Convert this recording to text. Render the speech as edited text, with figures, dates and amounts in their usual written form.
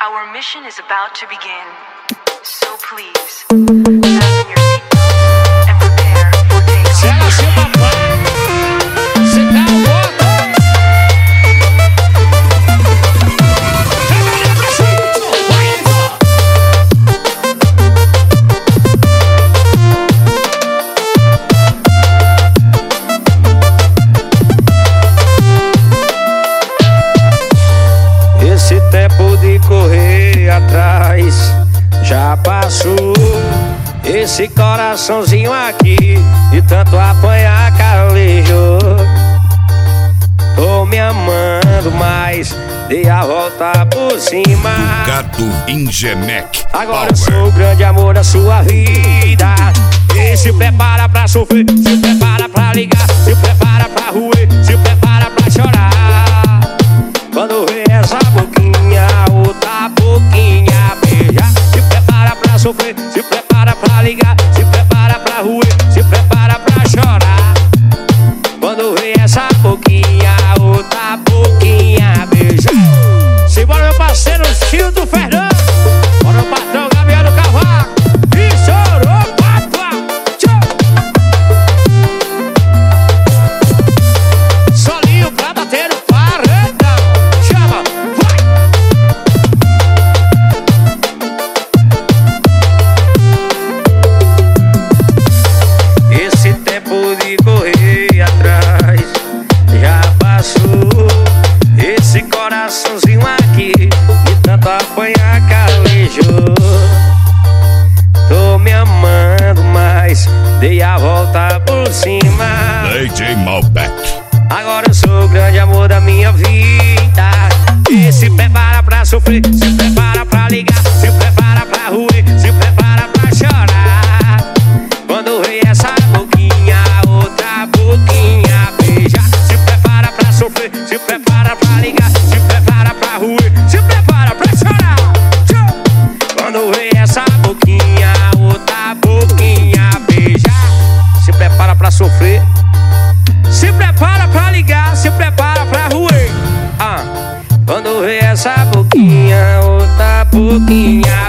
Our mission is about to begin, so please, fasten your seatbelt and prepare for takeoff. Se ela se papai, se dá um voto. Esse tempo de correr atrás já passou. Esse coraçãozinho aqui de tanto apanhar calejou. Tô me amando, mas dei a volta por cima. Gato Ingemec. Agora eu sou o grande amor da sua vida. E se prepara pra sofrer, se prepara pra ligar, se prepara pra roer, se prepara pra chorar. Quando vê essa boquinha, outra boquinha beijar. Se prepara pra sofrer, se prepara pra ligar, se prepara pra roer, se prepara pra chorar. Quando vê essa boquinha, outra boquinha beijar. Simbora meu parceiro Cildo Fernando. Bora o patrão Gabriel do Cavaco. E chorou, patrão. Solinho pra bater no paredão. Chama, vai. Esse tempo de correr atrás já passou. Esse coraçãozinho aqui de tanto apanhar calejou. Tô me amando, mas dei a volta por cima. DJ Malbec. Agora eu sou o grande amor da minha vida. E se prepara pra sofrer, se prepara pra ligar, se prepara pra roer, se prepara pra chorar. Quando vem essa boquinha, outra boquinha beijar. Se prepara pra sofrer, se prepara pra ligar, se prepara pra roer, se prepara pra chorar. Quando vem essa boquinha, outra boquinha beijar. Se prepara pra sofrer, se prepara pra ligar, se prepara pra roer. Quando vê essa boquinha, outra boquinha